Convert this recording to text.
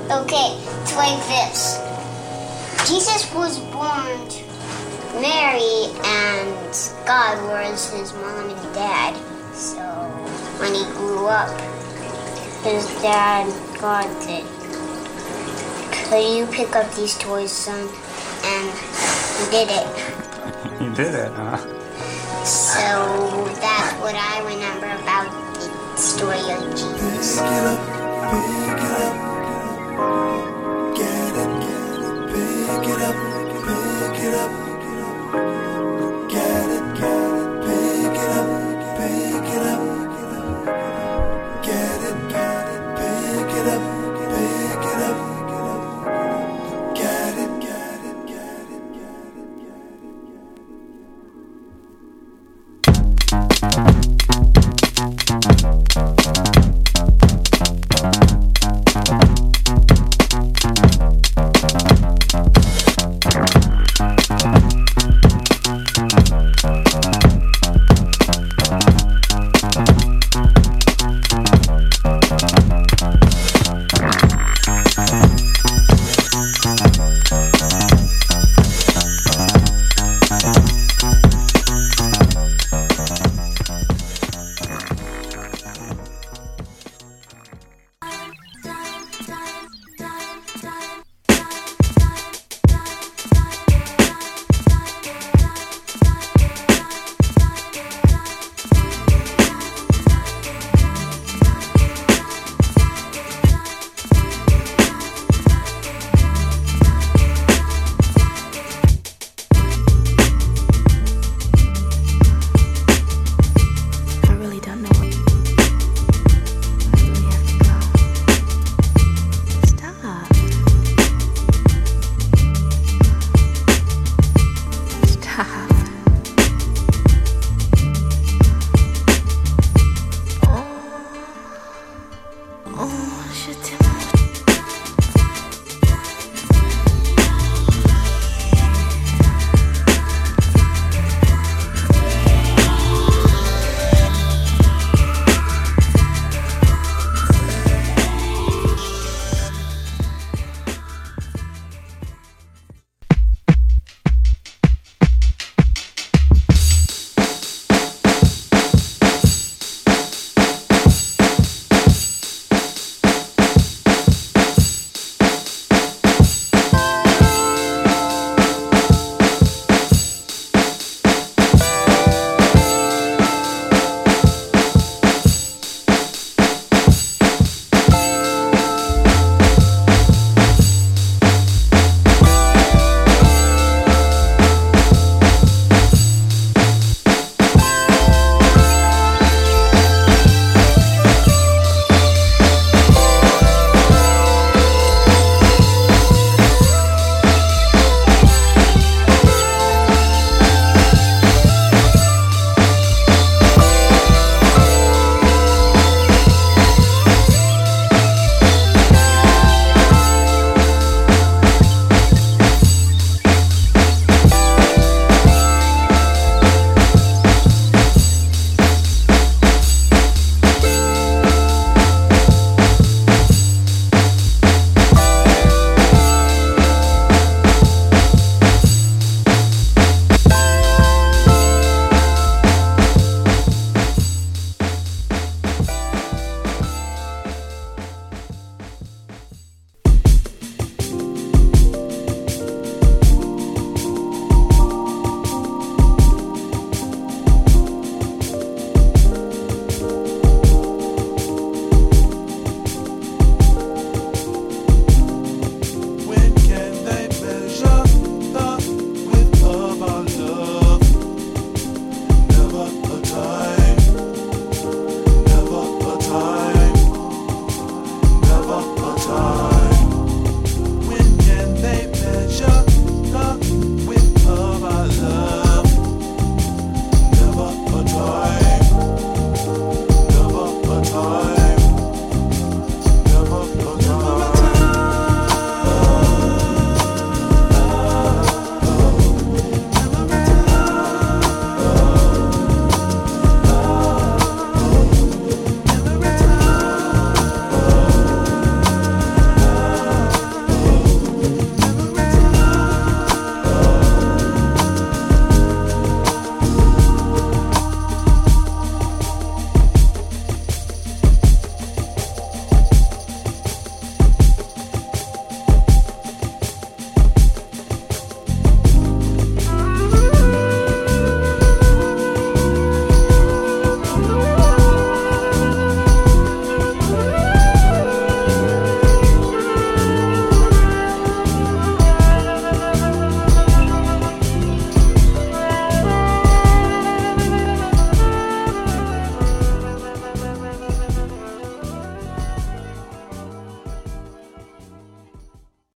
Okay, it's like this. Jesus was born to Mary, and God was his mom and dad. So when he grew up, his dad, God said, "Could you pick up these toys, son?" And he did it. You did it, huh? So that's what I remember about the story of Jesus. Pick it up, pick it up. Get it, pick it up, pick it up. Get it, pick it up, pick it up. Get it, pick it up, pick it up. Get it, get it, get it, get it, Je t'aime.